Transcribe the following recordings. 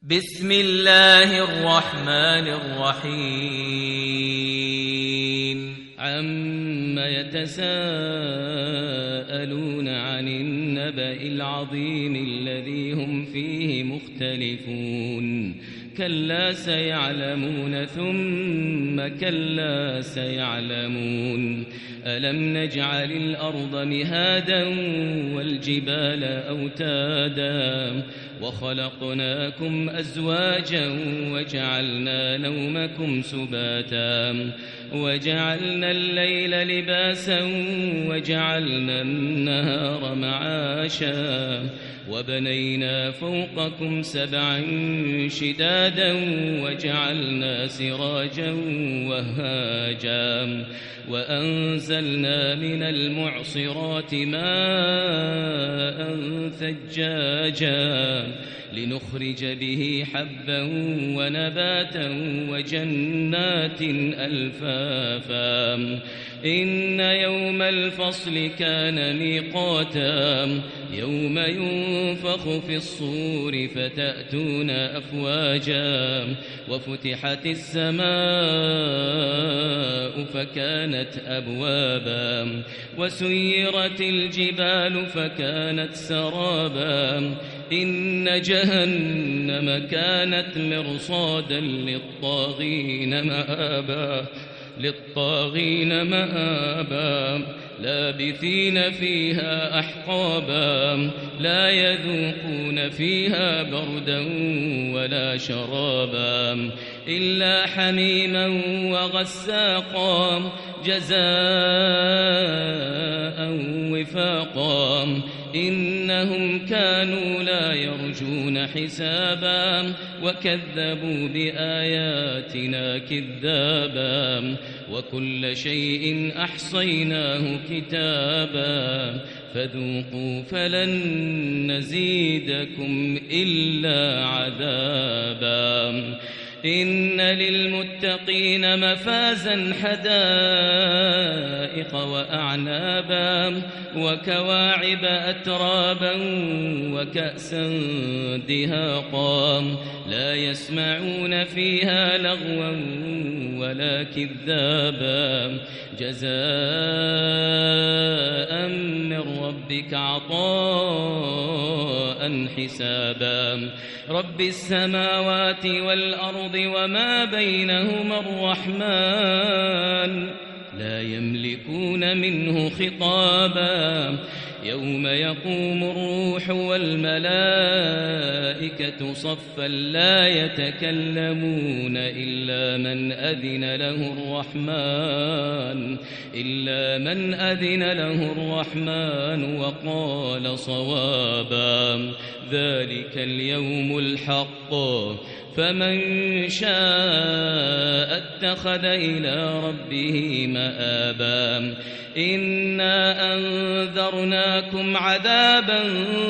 بسم الله الرحمن الرحيم عم يتساءلون عن النبأ العظيم الذي هم فيه مختلفون كلا سيعلمون ثم كلا سيعلمون ألم نجعل الأرض مهادا والجبال أوتادا وخلقناكم أزواجا وجعلنا نومكم سباتا وجعلنا الليل لباسا وجعلنا النهار معاشا وبنينا فوقكم سبعا شدادا وجعلنا سراجا وهاجا وأنزلنا من المعصرات ماء ثجاجا لنخرج به حبا ونباتا وجنات ألفافا إن يوم الفصل كان ميقاتا يوم ينفخ في الصور فتأتون أفواجا وفتحت السماء فكانت أبوابا وسيرت الجبال فكانت سرابا إن جهنم كانت مرصادا للطاغين مآبا لابثين فيها أحقابا لا يذوقون فيها بردا ولا شرابا إلا حميما وغساقا جزاء وفاقا إنهم كانوا لا يرجون حسابا وكذبوا بآياتنا كذابا وكل شيء أحصيناه كتابا فذوقوا فلن نزيدكم إلا عذابا إن للمتقين مفازا حدائق وأعنابا وكواعب أترابا وكأسا دهاقا لا يسمعون فيها لغوا ولا كذابا جزاء من ربك عطاء حسابا رب السماوات والأرض وما بينهما الرحمن لا يملكون منه خطابا يوم يقوم الروح والملائكة صفا لا يتكلمون إلا من أذن له الرحمن وقال صوابا ذلك اليوم الحق فمن شاء اتخذ إلى ربه مآبا إنا أنذرناكم عذابا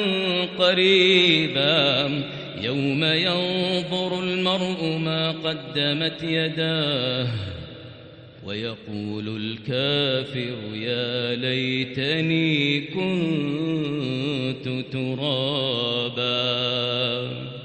قريبا يوم ينظر المرء ما قدمت يداه ويقول الكافر يا ليتني كنت ترابا.